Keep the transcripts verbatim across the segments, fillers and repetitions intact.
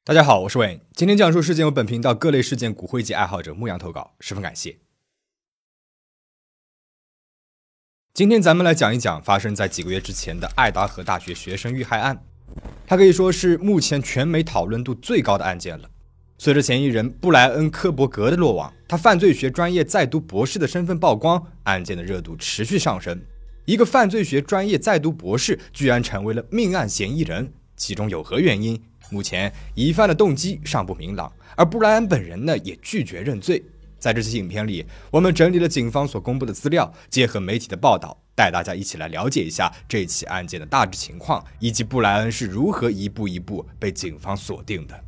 大家好，我是 Wayne， 今天讲述事件由本频道各类事件骨灰级爱好者牧羊投稿，十分感谢。今天咱们来讲一讲发生在几个月之前的爱达荷大学学生遇害案，它可以说是目前全美讨论度最高的案件了。随着嫌疑人布莱恩·科伯格的落网，他犯罪学专业在读博士的身份曝光，案件的热度持续上升。一个犯罪学专业在读博士居然成为了命案嫌疑人，其中有何原因？目前疑犯的动机尚不明朗，而布莱恩本人呢也拒绝认罪。在这期影片里，我们整理了警方所公布的资料，结合媒体的报道，带大家一起来了解一下这起案件的大致情况，以及布莱恩是如何一步一步被警方锁定的。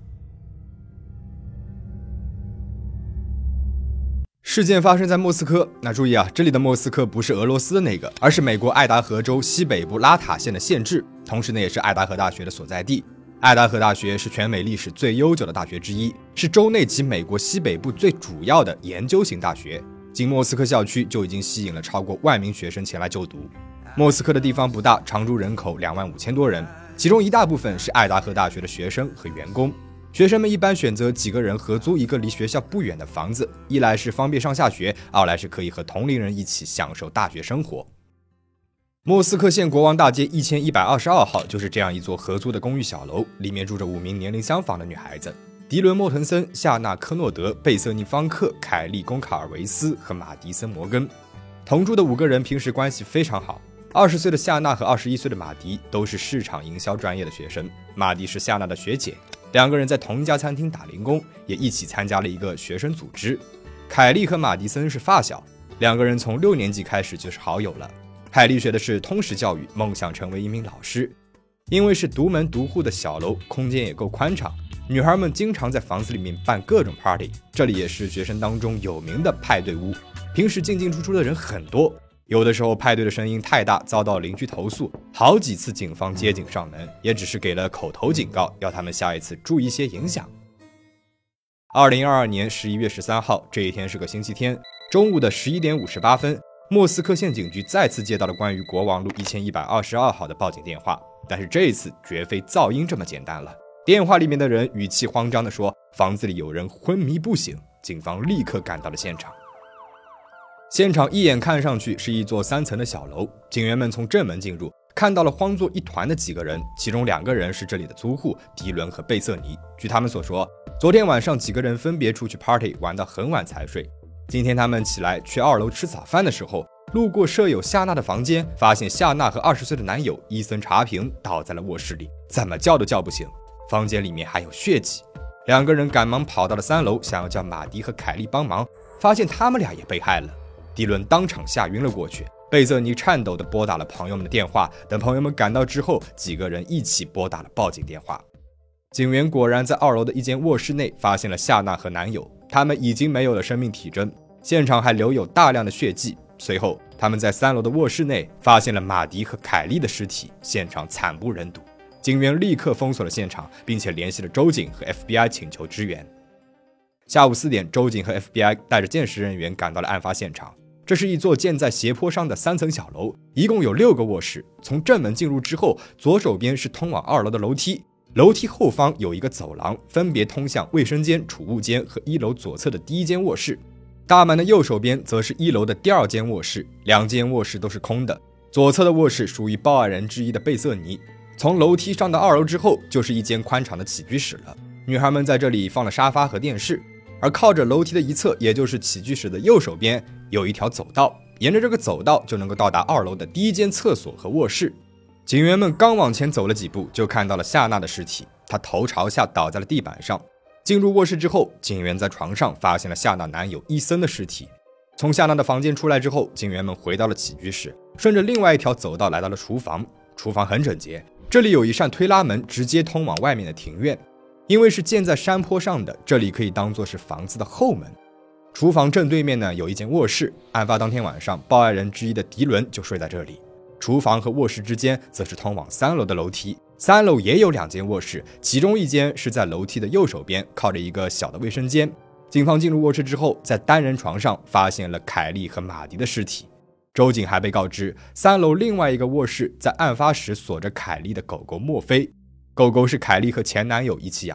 事件发生在莫斯科，那注意啊，这里的莫斯科不是俄罗斯的那个，而是美国爱达荷州西北部拉塔县的县治，同时呢也是爱达荷大学的所在地。爱达荷大学是全美历史最悠久的大学之一，是州内及美国西北部最主要的研究型大学。仅莫斯科校区就已经吸引了超过万名学生前来就读。莫斯科的地方不大，常住人口两万五千多人，其中一大部分是爱达荷大学的学生和员工。学生们一般选择几个人合租一个离学校不远的房子，一来是方便上下学，二来是可以和同龄人一起享受大学生活。莫斯科县国王大街一千一百二十二号就是这样一座合租的公寓小楼，里面住着五名年龄相仿的女孩子：迪伦·莫腾森、夏娜·科诺德、贝瑟尼·方克、凯利·贡卡尔维斯和马迪森·摩根。同住的五个人平时关系非常好。二十岁的夏娜和二十一岁的马迪都是市场营销专业的学生，马迪是夏娜的学姐，两个人在同一家餐厅打零工，也一起参加了一个学生组织。凯利和马迪森是发小，两个人从六年级开始就是好友了。凯利学的是通识教育，梦想成为一名老师。因为是独门独户的小楼，空间也够宽敞，女孩们经常在房子里面办各种 party， 这里也是学生当中有名的派对屋，平时进进出出的人很多，有的时候派对的声音太大，遭到邻居投诉，好几次警方接警上门，也只是给了口头警告，要他们下一次注意些影响。二零二二年十一月十三号，这一天是个星期天，中午的十一点五十八分，莫斯科县警局再次接到了关于国王路一千一百二十二号的报警电话，但是这一次绝非噪音这么简单了。电话里面的人语气慌张地说，房子里有人昏迷不醒，警方立刻赶到了现场。现场一眼看上去是一座三层的小楼，警员们从正门进入，看到了慌作一团的几个人，其中两个人是这里的租户迪伦和贝瑟尼。据他们所说，昨天晚上几个人分别出去 party 玩到很晚才睡，今天他们起来去二楼吃早饭的时候，路过舍友夏娜的房间，发现夏娜和二十岁的男友伊森查平倒在了卧室里，怎么叫都叫不醒，房间里面还有血迹。两个人赶忙跑到了三楼，想要叫马迪和凯利帮忙，发现他们俩也被害了。迪伦当场吓晕了过去，贝瑟尼颤抖地拨打了朋友们的电话，等朋友们赶到之后，几个人一起拨打了报警电话。警员果然在二楼的一间卧室内发现了夏娜和男友，他们已经没有了生命体征，现场还留有大量的血迹。随后他们在三楼的卧室内发现了马迪和凯利的尸体，现场惨不忍睹。警员立刻封锁了现场，并且联系了州警和 F B I 请求支援。下午四点，州警和 F B I 带着鉴识人员赶到了案发现场。这是一座建在斜坡上的三层小楼，一共有六个卧室。从正门进入之后，左手边是通往二楼的楼梯，楼梯后方有一个走廊，分别通向卫生间、储物间和一楼左侧的第一间卧室。大门的右手边则是一楼的第二间卧室，两间卧室都是空的。左侧的卧室属于报案人之一的贝瑟尼。从楼梯上到二楼之后，就是一间宽敞的起居室了。女孩们在这里放了沙发和电视，而靠着楼梯的一侧，也就是起居室的右手边，有一条走道，沿着这个走道就能够到达二楼的第一间厕所和卧室。警员们刚往前走了几步，就看到了夏娜的尸体，她头朝下倒在了地板上。进入卧室之后，警员在床上发现了夏娜男友伊森的尸体。从夏娜的房间出来之后，警员们回到了起居室，顺着另外一条走道来到了厨房。厨房很整洁，这里有一扇推拉门直接通往外面的庭院。因为是建在山坡上的，这里可以当作是房子的后门。厨房正对面呢有一间卧室，案发当天晚上，报案人之一的迪伦就睡在这里。厨房和卧室之间则是通往三楼的楼梯，三楼也有两间卧室，其中一间是在楼梯的右手边，靠着一个小的卫生间。警方进入卧室之后，在单人床上发现了凯利和马迪的尸体。州警还被告知，三楼另外一个卧室在案发时锁着凯利的狗狗墨菲，狗狗是凯莉和前男友一起养的。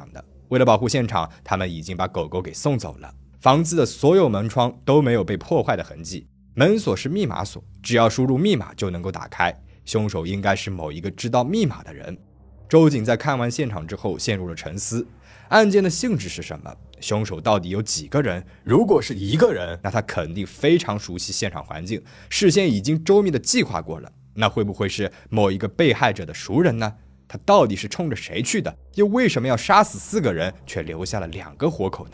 为了保护现场，他们已经把狗狗给送走了。房子的所有门窗都没有被破坏的痕迹，门锁是密码锁，只要输入密码就能够打开。凶手应该是某一个知道密码的人。周警在看完现场之后陷入了沉思，案件的性质是什么？凶手到底有几个人？如果是一个人，那他肯定非常熟悉现场环境，事先已经周密的计划过了。那会不会是某一个被害者的熟人呢？他到底是冲着谁去的？又为什么要杀死四个人，却留下了两个活口呢？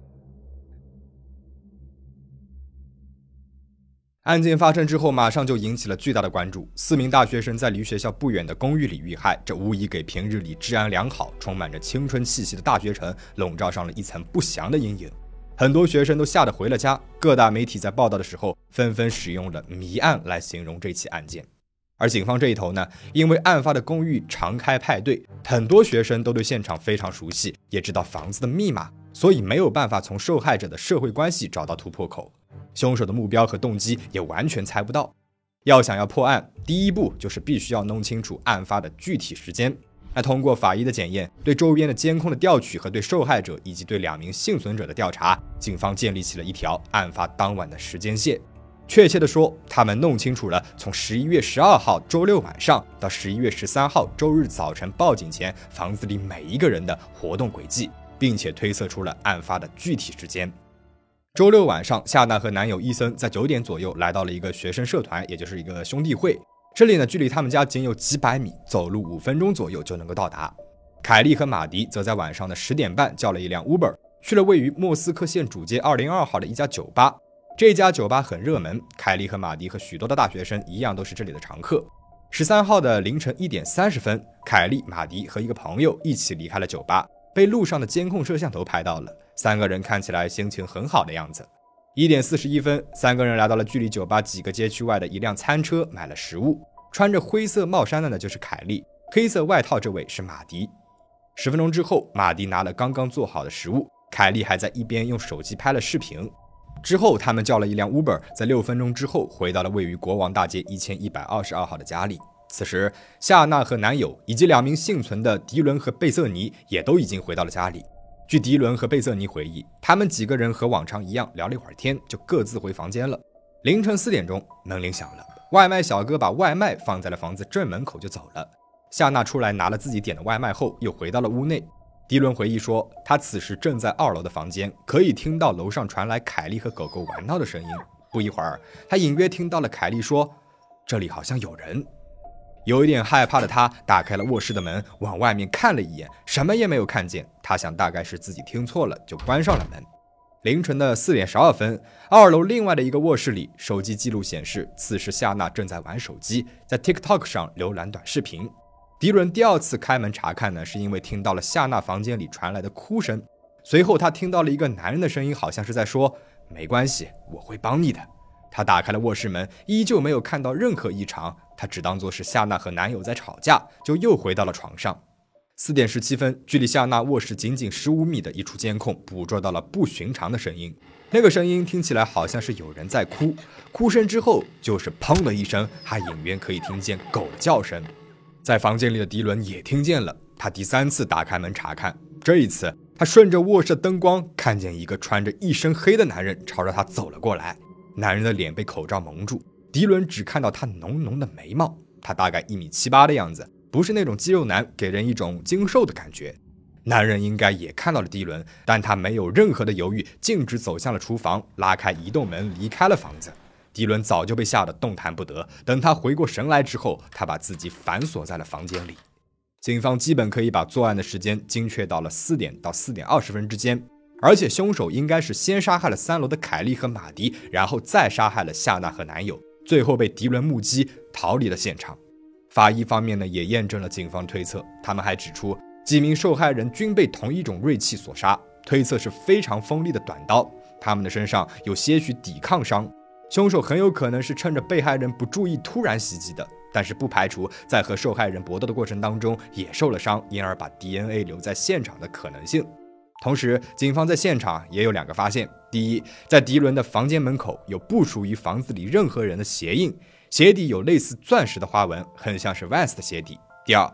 案件发生之后，马上就引起了巨大的关注。四名大学生在离学校不远的公寓里遇害，这无疑给平日里治安良好、充满着青春气息的大学城笼罩上了一层不祥的阴影。很多学生都吓得回了家，各大媒体在报道的时候纷纷使用了谜案来形容这起案件。而警方这一头呢，因为案发的公寓常开派对，很多学生都对现场非常熟悉，也知道房子的密码，所以没有办法从受害者的社会关系找到突破口。凶手的目标和动机也完全猜不到。要想要破案，第一步就是必须要弄清楚案发的具体时间。那通过法医的检验，对周边的监控的调取和对受害者以及对两名幸存者的调查，警方建立起了一条案发当晚的时间线。确切的说，他们弄清楚了从十一月十二号周六晚上到十一月十三号周日早晨报警前房子里每一个人的活动轨迹，并且推测出了案发的具体时间。周六晚上，夏娜和男友伊森在九点左右来到了一个学生社团，也就是一个兄弟会。这里呢，距离他们家仅有几百米，走路五分钟左右就能够到达。凯莉和马迪则在晚上的十点半叫了一辆 Uber， 去了位于莫斯科县主街二零二号的一家酒吧。这家酒吧很热门，凯莉和马迪和许多的大学生一样都是这里的常客。十三号的凌晨一点三十分，凯莉、马迪和一个朋友一起离开了酒吧，被路上的监控摄像头拍到了。三个人看起来心情很好的样子。一点四十一分，三个人来到了距离酒吧几个街区外的一辆餐车，买了食物。穿着灰色帽衫的呢就是凯莉，黑色外套这位是马迪。十分钟之后，马迪拿了刚刚做好的食物，凯莉还在一边用手机拍了视频。之后他们叫了一辆 Uber， 在六分钟之后回到了位于国王大街一千一百二十二号的家里。此时，夏娜和男友以及两名幸存的迪伦和贝瑟尼也都已经回到了家里。据迪伦和贝瑟尼回忆，他们几个人和往常一样聊了一会儿天，就各自回房间了。凌晨四点钟，门铃响了，外卖小哥把外卖放在了房子正门口就走了。夏娜出来拿了自己点的外卖后，又回到了屋内。迪伦回忆说，他此时正在二楼的房间，可以听到楼上传来凯莉和狗狗玩闹的声音。不一会儿，他隐约听到了凯莉说：“这里好像有人。”有一点害怕的他打开了卧室的门，往外面看了一眼，什么也没有看见。他想大概是自己听错了，就关上了门。凌晨的四点十二分，二楼另外的一个卧室里，手机记录显示，此时夏娜正在玩手机，在 TikTok 上浏览短视频。迪伦第二次开门查看呢，是因为听到了夏娜房间里传来的哭声。随后他听到了一个男人的声音，好像是在说：“没关系，我会帮你的。”他打开了卧室门，依旧没有看到任何异常，他只当作是夏娜和男友在吵架，就又回到了床上。四点十七分，距离夏娜卧室仅仅十五米的一处监控捕捉到了不寻常的声音。那个声音听起来好像是有人在哭，哭声之后就是砰的一声，还隐约可以听见狗的叫声。在房间里的迪伦也听见了，他第三次打开门查看，这一次他顺着卧室灯光看见一个穿着一身黑的男人朝着他走了过来。男人的脸被口罩蒙住，迪伦只看到他浓浓的眉毛，他大概一米七八的样子，不是那种肌肉男，给人一种精瘦的感觉。男人应该也看到了迪伦，但他没有任何的犹豫，径直走向了厨房，拉开移动门离开了房子。迪伦早就被吓得动弹不得，等他回过神来之后，他把自己反锁在了房间里。警方基本可以把作案的时间精确到了四点到四点二十分之间，而且凶手应该是先杀害了三楼的凯莉和马迪，然后再杀害了夏娜和男友，最后被迪伦目击逃离了现场。法医方面呢，也验证了警方推测，他们还指出几名受害人均被同一种锐器所杀，推测是非常锋利的短刀，他们的身上有些许抵抗伤，凶手很有可能是趁着被害人不注意突然袭击的，但是不排除在和受害人搏斗的过程当中也受了伤，因而把 D N A 留在现场的可能性。同时，警方在现场也有两个发现：第一，在迪伦的房间门口有不属于房子里任何人的鞋印，鞋底有类似钻石的花纹，很像是 Vans 的鞋底；第二，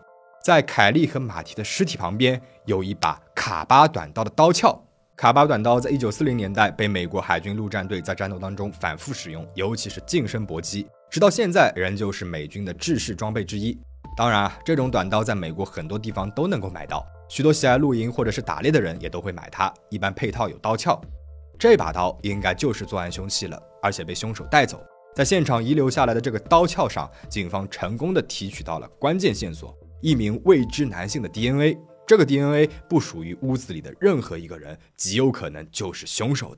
在凯莉和马蹄的尸体旁边有一把卡巴短刀的刀鞘。卡巴短刀在一九四零年代被美国海军陆战队在战斗当中反复使用，尤其是近身搏击，直到现在仍旧是美军的制式装备之一。当然啊，这种短刀在美国很多地方都能够买到，许多喜爱露营或者是打猎的人也都会买它，一般配套有刀鞘。这把刀应该就是作案凶器了，而且被凶手带走。在现场遗留下来的这个刀鞘上，警方成功的提取到了关键线索，一名未知男性的 D N A。 这个 D N A 不属于屋子里的任何一个人，极有可能就是凶手的。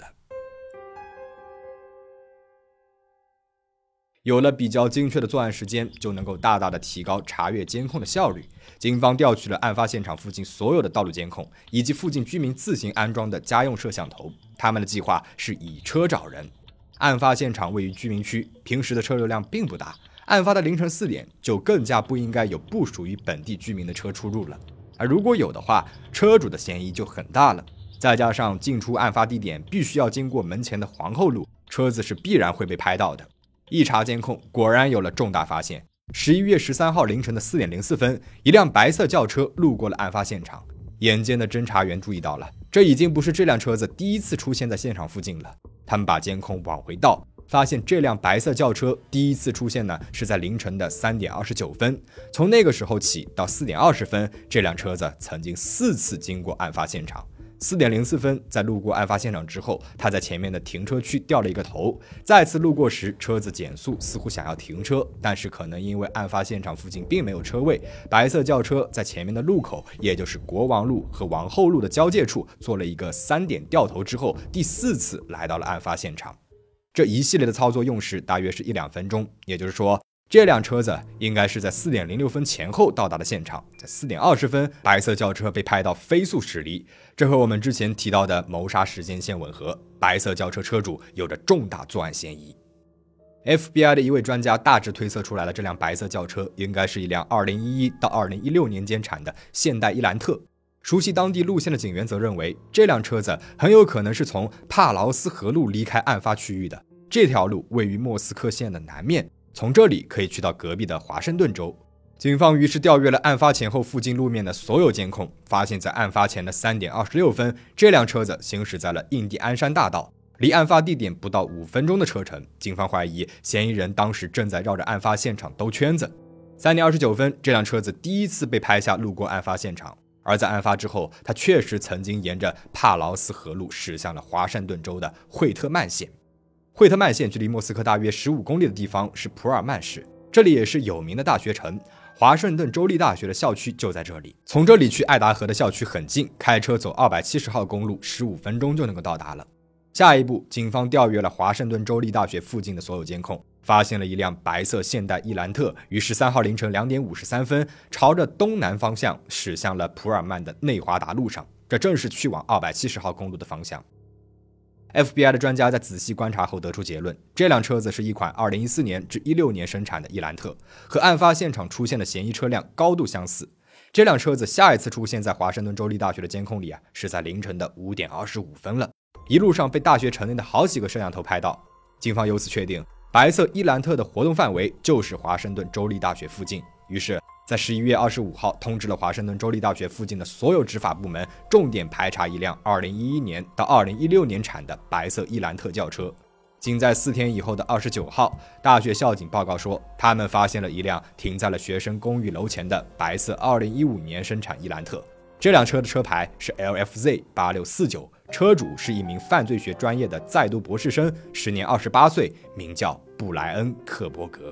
有了比较精确的作案时间，就能够大大的提高查阅监控的效率。警方调取了案发现场附近所有的道路监控，以及附近居民自行安装的家用摄像头。他们的计划是以车找人。案发现场位于居民区，平时的车流量并不大，案发的凌晨四点就更加不应该有不属于本地居民的车出入了。而如果有的话，车主的嫌疑就很大了。再加上进出案发地点必须要经过门前的皇后路，车子是必然会被拍到的。一查监控，果然有了重大发现。十一月十三号凌晨的四点零四分，一辆白色轿车路过了案发现场。眼尖的侦查员注意到了，这已经不是这辆车子第一次出现在现场附近了。他们把监控往回倒，发现这辆白色轿车第一次出现呢，是在凌晨的三点二十九分。从那个时候起到四点二十分，这辆车子曾经四次经过案发现场。四点零四分，在路过案发现场之后，他在前面的停车区掉了一个头。再次路过时，车子减速，似乎想要停车，但是可能因为案发现场附近并没有车位，白色轿车在前面的路口，也就是国王路和王后路的交界处做了一个三点掉头之后，第四次来到了案发现场。这一系列的操作用时大约是一两分钟，也就是说，这辆车子应该是在四点零六分前后到达了现场。在四点二十分，白色轿车被拍到飞速驶离，这和我们之前提到的谋杀时间线吻合，白色轿车车主有着重大作案嫌疑。F B I 的一位专家大致推测出来了，这辆白色轿车应该是一辆二零一一到二零一六年间产的现代伊兰特。熟悉当地路线的警员则认为，这辆车子很有可能是从帕劳斯河路离开案发区域的。这条路位于莫斯科县的南面，从这里可以去到隔壁的华盛顿州。警方于是调阅了案发前后附近路面的所有监控，发现在案发前的三点二十六分，这辆车子行驶在了印第安山大道，离案发地点不到五分钟的车程。警方怀疑嫌疑人当时正在绕着案发现场兜圈子。三点二十九分，这辆车子第一次被拍下路过案发现场，而在案发之后，他确实曾经沿着帕劳斯河路驶向了华盛顿州的惠特曼县。惠特曼县距离莫斯科大约十五公里的地方是普尔曼市，这里也是有名的大学城，华盛顿州立大学的校区就在这里。从这里去爱达荷的校区很近，开车走二百七十号公路十五分钟就能够到达了。下一步，警方调阅了华盛顿州立大学附近的所有监控，发现了一辆白色现代伊兰特于十三号凌晨两点五十三分朝着东南方向驶向了普尔曼的内华达路上，这正是去往二百七十号公路的方向。F B I 的专家在仔细观察后得出结论，这辆车子是一款二零一四年至一六年生产的伊兰特，和案发现场出现的嫌疑车辆高度相似。这辆车子下一次出现在华盛顿州立大学的监控里啊，是在凌晨的五点二十五分了，一路上被大学城内的好几个摄像头拍到。警方由此确定，白色伊兰特的活动范围就是华盛顿州立大学附近，于是在十一月二十五号通知了华盛顿州立大学附近的所有执法部门，重点排查一辆二零一一年到二零一六年产的白色伊兰特轿车。仅在四天以后的二十九号，大学校警报告说，他们发现了一辆停在了学生公寓楼前的白色二零一五年生产伊兰特。这辆车的车牌是 L F Z 八六四九，车主是一名犯罪学专业的在读博士生，时年二十八岁，名叫布莱恩·克伯格。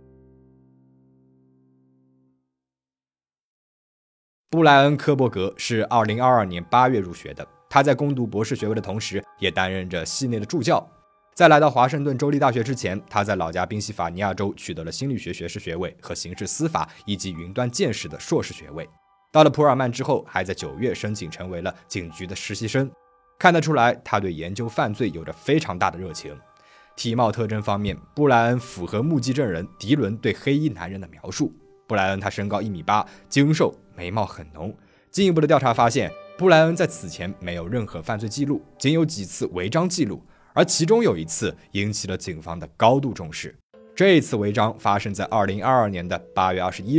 布莱恩·科伯格是二零二二年八月入学的，他在攻读博士学位的同时，也担任着系内的助教。在来到华盛顿州立大学之前，他在老家宾夕法尼亚州取得了心理学学士学位和刑事司法以及云端见识的硕士学位。到了普尔曼之后，还在九月申请成为了警局的实习生。看得出来，他对研究犯罪有着非常大的热情。体貌特征方面，布莱恩符合目击证人迪伦对黑衣男人的描述。布莱恩他身高一米八，精瘦，眉毛很浓。进一步的调查发现，布莱恩在此前没有任何犯罪记录，仅有几次违章记录，而其中有一次引起了警方的高度重视。这一次违章发生在二零二二年的八月二十一日，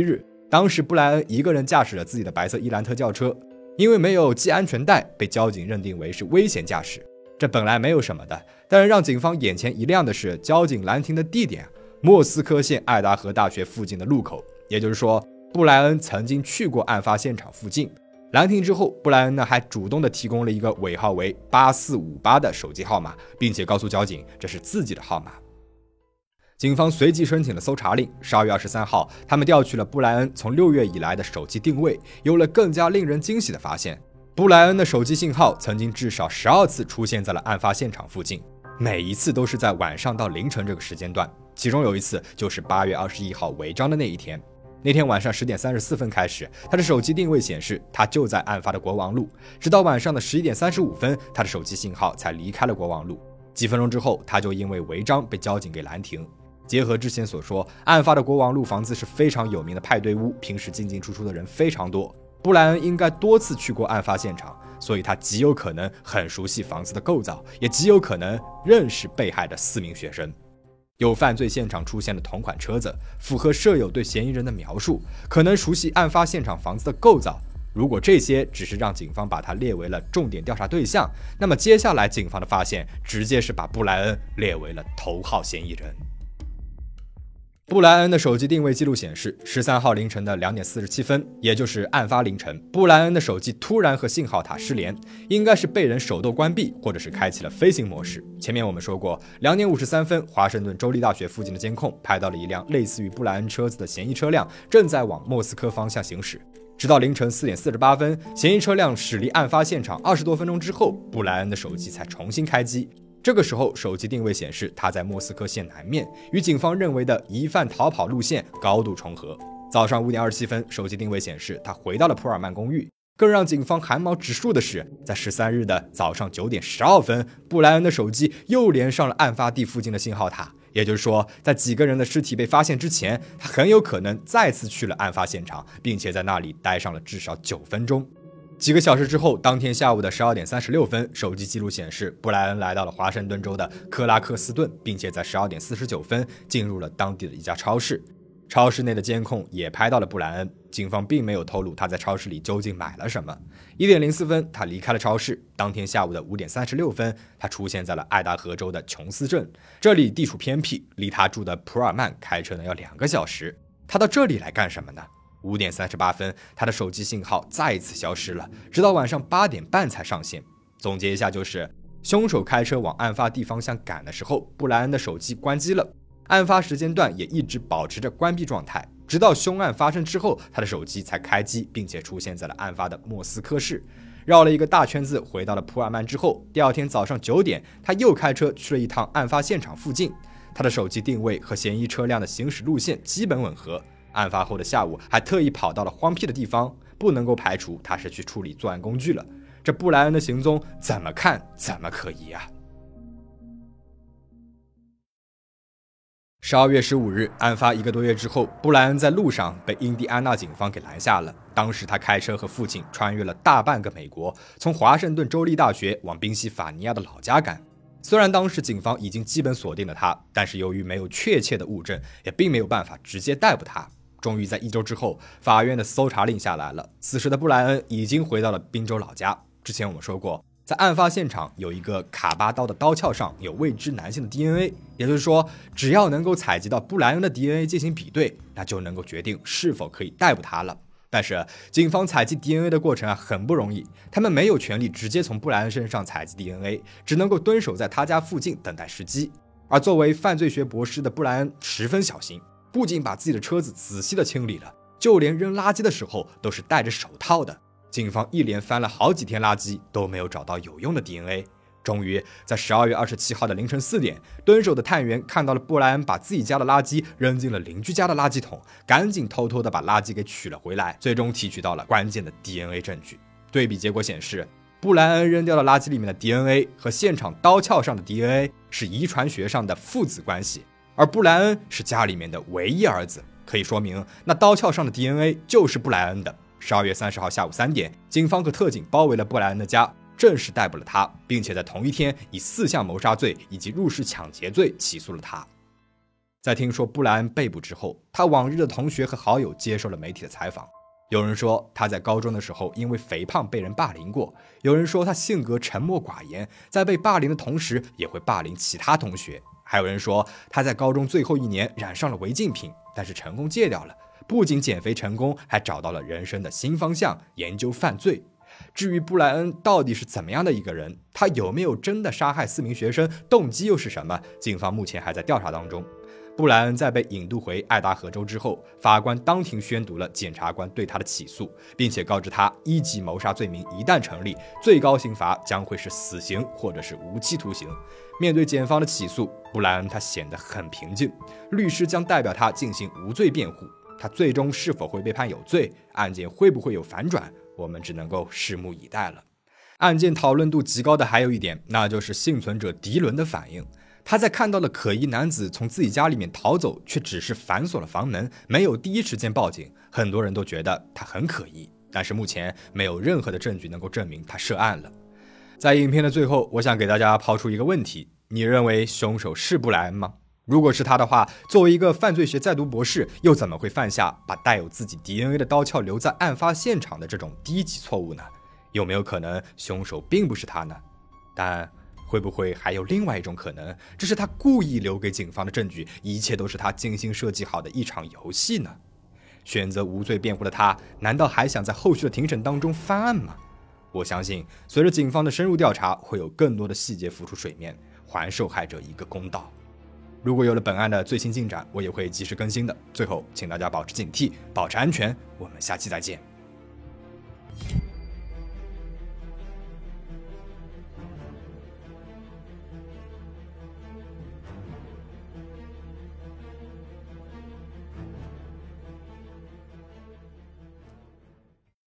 当时布莱恩一个人驾驶着自己的白色伊兰特轿车，因为没有系安全带，被交警认定为是危险驾驶。这本来没有什么的，但是让警方眼前一亮的是，交警拦停的地点莫斯科县爱达荷大学附近的路口，也就是说，布莱恩曾经去过案发现场附近。拦停之后，布莱恩呢还主动的提供了一个尾号为八四五八的手机号码，并且告诉交警这是自己的号码。警方随即申请了搜查令。十二月二十三号，他们调取了布莱恩从六月以来的手机定位，有了更加令人惊喜的发现。布莱恩的手机信号曾经至少十二次出现在了案发现场附近，每一次都是在晚上到凌晨这个时间段，其中有一次就是八月二十一号违章的那一天。那天晚上十点三十四分开始，他的手机定位显示他就在案发的国王路，直到晚上的十一点三十五分，他的手机信号才离开了国王路。几分钟之后，他就因为违章被交警给拦停。结合之前所说，案发的国王路房子是非常有名的派对屋，平时进进出出的人非常多。布莱恩应该多次去过案发现场，所以他极有可能很熟悉房子的构造，也极有可能认识被害的四名学生。有犯罪现场出现的同款车子，符合舍友对嫌疑人的描述，可能熟悉案发现场房子的构造。如果这些只是让警方把他列为了重点调查对象，那么接下来警方的发现直接是把布莱恩列为了头号嫌疑人。布莱恩的手机定位记录显示，十三号凌晨的两点四十七分，也就是案发凌晨，布莱恩的手机突然和信号塔失联，应该是被人手动关闭，或者是开启了飞行模式。前面我们说过，两点五十三分，华盛顿州立大学附近的监控拍到了一辆类似于布莱恩车子的嫌疑车辆正在往莫斯科方向行驶。直到凌晨四点四十八分，嫌疑车辆驶离案发现场二十多分钟之后，布莱恩的手机才重新开机。这个时候，手机定位显示他在莫斯科县南面，与警方认为的疑犯逃跑路线高度重合。早上五点二十七分，手机定位显示他回到了普尔曼公寓。更让警方汗毛直竖的是，在十三日的早上九点十二分，布莱恩的手机又连上了案发地附近的信号塔。也就是说，在几个人的尸体被发现之前，他很有可能再次去了案发现场，并且在那里待上了至少九分钟。几个小时之后，当天下午的十二点三十六分，手机记录显示布莱恩来到了华盛顿州的克拉克斯顿，并且在十二点四十九分进入了当地的一家超市。超市内的监控也拍到了布莱恩，警方并没有透露他在超市里究竟买了什么。一点零四分，他离开了超市。当天下午的五点三十六分，他出现在了爱达荷州的琼斯镇，这里地处偏僻，离他住的普尔曼开车呢要两个小时。他到这里来干什么呢？五点三十八分，他的手机信号再一次消失了，直到晚上八点半才上线。总结一下就是，凶手开车往案发地方向赶的时候，布莱恩的手机关机了，案发时间段也一直保持着关闭状态，直到凶案发生之后，他的手机才开机，并且出现在了案发的莫斯科市。绕了一个大圈子回到了普尔曼之后，第二天早上九点，他又开车去了一趟案发现场附近。他的手机定位和嫌疑车辆的行驶路线基本吻合。案发后的下午还特意跑到了荒僻的地方，不能够排除他是去处理作案工具了。这布莱恩的行踪怎么看怎么可疑啊！十二月十五日，案发一个多月之后，布莱恩在路上被印第安纳警方给拦下了。当时他开车和父亲穿越了大半个美国，从华盛顿州立大学往宾夕法尼亚的老家赶。虽然当时警方已经基本锁定了他，但是由于没有确切的物证，也并没有办法直接逮捕他。终于在一周之后，法院的搜查令下来了。此时的布莱恩已经回到了宾州老家。之前我们说过，在案发现场有一个卡巴刀的刀鞘上有未知男性的 D N A， 也就是说，只要能够采集到布莱恩的 D N A 进行比对，那就能够决定是否可以逮捕他了。但是警方采集 D N A 的过程啊很不容易，他们没有权利直接从布莱恩身上采集 D N A， 只能够蹲守在他家附近等待时机。而作为犯罪学博士的布莱恩十分小心，不仅把自己的车子仔细的清理了，就连扔垃圾的时候都是戴着手套的。警方一连翻了好几天垃圾，都没有找到有用的 D N A。 终于在十二月二十七号的凌晨四点，蹲守的探员看到了布莱恩把自己家的垃圾扔进了邻居家的垃圾桶，赶紧偷偷的把垃圾给取了回来，最终提取到了关键的 D N A 证据。对比结果显示，布莱恩扔掉了垃圾里面的 D N A 和现场刀鞘上的 D N A 是遗传学上的父子关系，而布莱恩是家里面的唯一儿子，可以说明那刀鞘上的 D N A 就是布莱恩的。十二月三十号下午三点，警方和特警包围了布莱恩的家，正式逮捕了他，并且在同一天以四项谋杀罪以及入室抢劫罪起诉了他。 在听说布莱恩被捕之后，他往日的同学和好友接受了媒体的采访。有人说他在高中的时候因为肥胖被人霸凌过，有人说他性格沉默寡言，在被霸凌的同时也会霸凌其他同学，还有人说他在高中最后一年染上了违禁品，但是成功戒掉了，不仅减肥成功，还找到了人生的新方向，研究犯罪。至于布莱恩到底是怎么样的一个人，他有没有真的杀害四名学生，动机又是什么，警方目前还在调查当中。布莱恩在被引渡回爱达荷州之后，法官当庭宣读了检察官对他的起诉，并且告知他一级谋杀罪名一旦成立，最高刑罚将会是死刑或者是无期徒刑。面对检方的起诉，布莱恩他显得很平静，律师将代表他进行无罪辩护。他最终是否会被判有罪，案件会不会有反转，我们只能够拭目以待了。案件讨论度极高的还有一点，那就是幸存者迪伦的反应。他在看到了可疑男子从自己家里面逃走，却只是反锁了房门，没有第一时间报警，很多人都觉得他很可疑，但是目前没有任何的证据能够证明他涉案了。在影片的最后，我想给大家抛出一个问题，你认为凶手是布莱恩吗？如果是他的话，作为一个犯罪学在读博士，又怎么会犯下把带有自己 D N A 的刀鞘留在案发现场的这种低级错误呢？有没有可能凶手并不是他呢？但会不会还有另外一种可能，这是他故意留给警方的证据，一切都是他精心设计好的一场游戏呢？选择无罪辩护的他，难道还想在后续的庭审当中翻案吗？我相信随着警方的深入调查，会有更多的细节浮出水面，还受害者一个公道。如果有了本案的最新进展，我也会及时更新的。最后请大家保持警惕，保持安全，我们下期再见。